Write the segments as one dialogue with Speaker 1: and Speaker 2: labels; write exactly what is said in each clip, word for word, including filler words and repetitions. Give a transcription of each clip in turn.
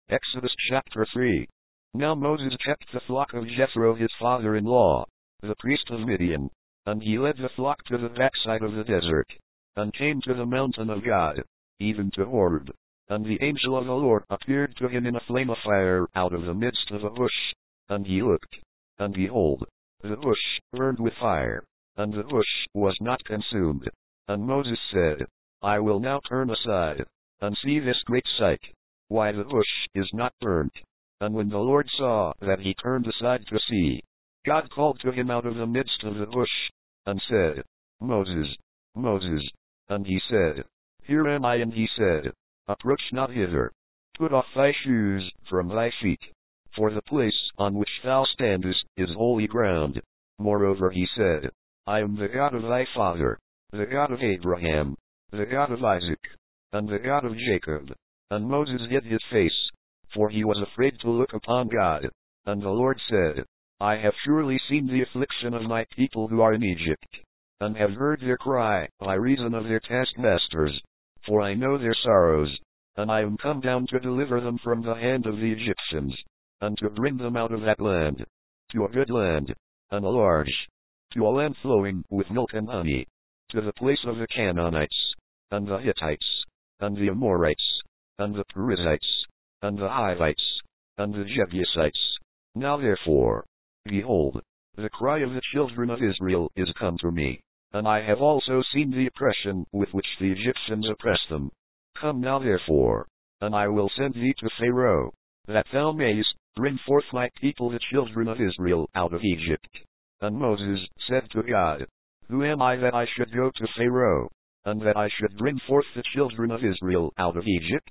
Speaker 1: Exodus chapter three. Now Moses kept the flock of Jethro his father-in-law, the priest of Midian, and he led the flock to the backside of the desert, and came to the mountain of God, even to Horeb. And the angel of the Lord appeared to him in a flame of fire out of the midst of a bush. And he looked, and behold, the bush burned with fire, and the bush was not consumed. And Moses said, I will now turn aside, and see this great sight, why the bush is not burnt. And when the Lord saw that he turned aside to see, God called to him out of the midst of the bush, and said, Moses, Moses. And he said, Here am I. And he said, Approach not hither. Put off thy shoes from thy feet, for the place on which thou standest is holy ground. Moreover he said, I am the God of thy father, the God of Abraham, the God of Isaac, and the God of Jacob. And Moses hid his face, for he was afraid to look upon God. And the Lord said, I have surely seen the affliction of my people who are in Egypt, and have heard their cry by reason of their taskmasters, for I know their sorrows, and I am come down to deliver them from the hand of the Egyptians, and to bring them out of that land, to a good land, and a large, to a land flowing with milk and honey, to the place of the Canaanites, and the Hittites, and the Amorites, and the Perizzites, and the Hivites, and the Jebusites. Now therefore, behold, the cry of the children of Israel is come to me, and I have also seen the oppression with which the Egyptians oppress them. Come now therefore, and I will send thee to Pharaoh, that thou mayest bring forth my people the children of Israel out of Egypt. And Moses said to God, Who am I that I should go to Pharaoh, and that I should bring forth the children of Israel out of Egypt?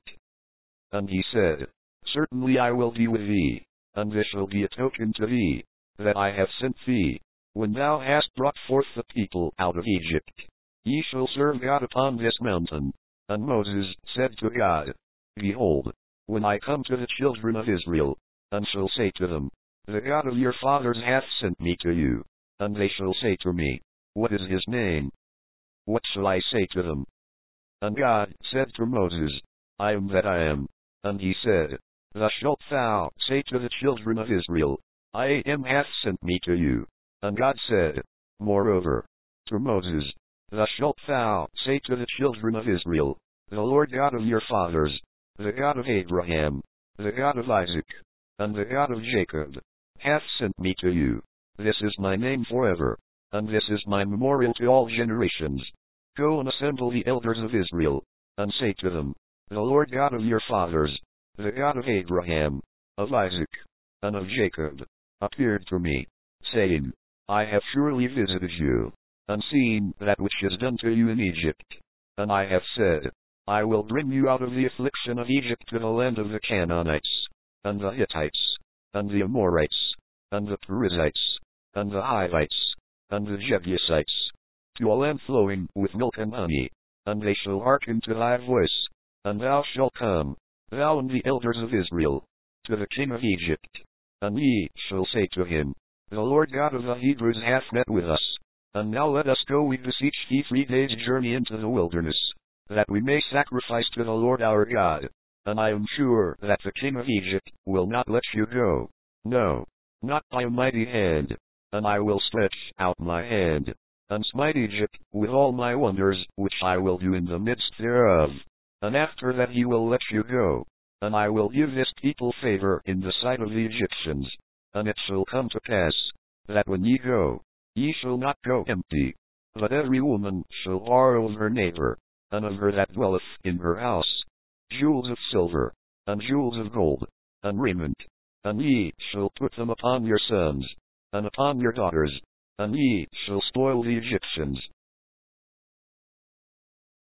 Speaker 1: And he said, Certainly I will be with thee, and this shall be a token to thee, that I have sent thee. When thou hast brought forth the people out of Egypt, ye shall serve God upon this mountain. And Moses said to God, Behold, when I come to the children of Israel, and shall say to them, The God of your fathers hath sent me to you, and they shall say to me, What is his name? What shall I say to them? And God said to Moses, I am that I am. And he said, Thus shalt thou say to the children of Israel, I am hath sent me to you. And God said, Moreover, to Moses, Thus shalt thou say to the children of Israel, The Lord God of your fathers, the God of Abraham, the God of Isaac, and the God of Jacob, hath sent me to you. This is my name forever, and this is my memorial to all generations. Go and assemble the elders of Israel, and say to them, The Lord God of your fathers, the God of Abraham, of Isaac, and of Jacob, appeared to me, saying, I have surely visited you, and seen that which is done to you in Egypt. And I have said, I will bring you out of the affliction of Egypt to the land of the Canaanites, and the Hittites, and the Amorites, and the Perizzites, and the Hivites, and the Jebusites, to a land flowing with milk and honey. And they shall hearken to thy voice, and thou shalt come, thou and the elders of Israel, to the king of Egypt. And ye shall say to him, The Lord God of the Hebrews hath met with us. And now let us go, we beseech thee, three days' journey into the wilderness, that we may sacrifice to the Lord our God. And I am sure that the king of Egypt will not let you go. No, not by a mighty hand. And I will stretch out my hand, and smite Egypt with all my wonders, which I will do in the midst thereof. And after that he will let you go. And I will give this people favor in the sight of the Egyptians. And it shall come to pass, that when ye go, ye shall not go empty, but every woman shall borrow of her neighbor, and of her that dwelleth in her house, jewels of silver, and jewels of gold, and raiment. And ye shall put them upon your sons, and upon your daughters, and ye shall spoil the Egyptians.